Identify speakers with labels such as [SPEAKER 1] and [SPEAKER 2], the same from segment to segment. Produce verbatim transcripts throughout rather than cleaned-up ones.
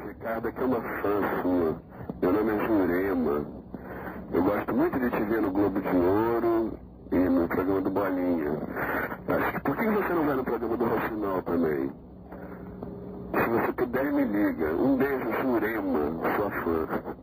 [SPEAKER 1] Ricardo, aqui é uma fã sua. Meu nome é Jurema. Eu gosto muito de te ver no Globo de Ouro e no programa do Bolinha. Acho que por que você não vai no programa do Rocinol também? Se você puder, me liga. Um beijo, Jurema, sua fã.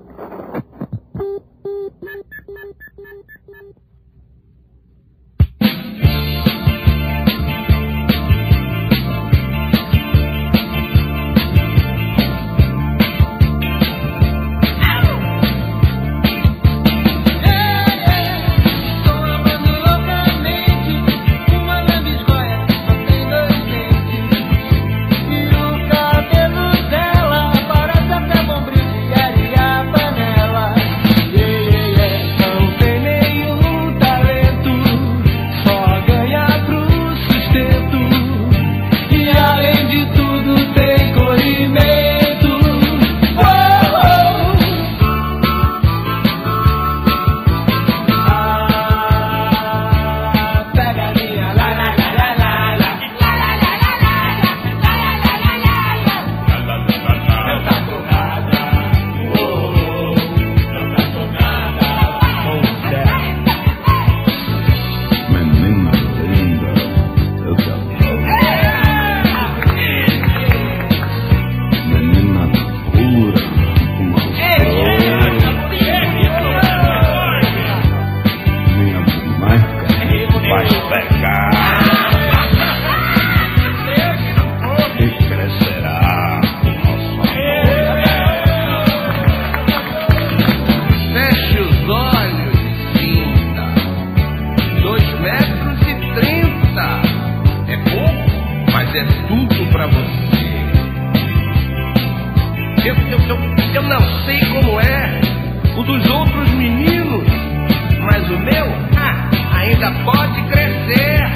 [SPEAKER 2] Eu, eu, eu, eu não sei como é o dos outros meninos, mas o meu ah, ainda pode crescer.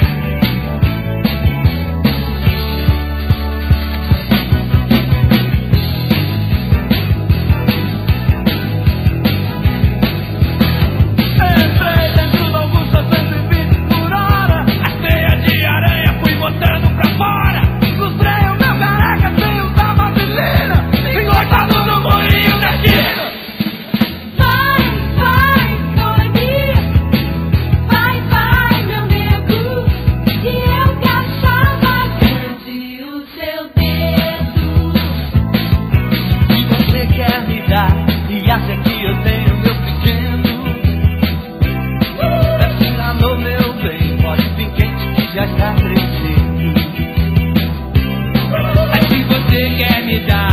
[SPEAKER 3] Entrei dentro do Augusta cento e vinte por hora. A teia de aranha fui botando pra fora. Ilustrei o meu careca sem usar vaselina, engordado no moinho da esquina.
[SPEAKER 4] Vai, vai, Noemi. Vai, vai, meu nego. Que eu que achava grande o seu dedo.
[SPEAKER 3] Se você quer me dar e acha que eu tenho meu pequeno, é se enganou, meu bem. Pode vir quente que já está crescendo. Mas se você quer me dar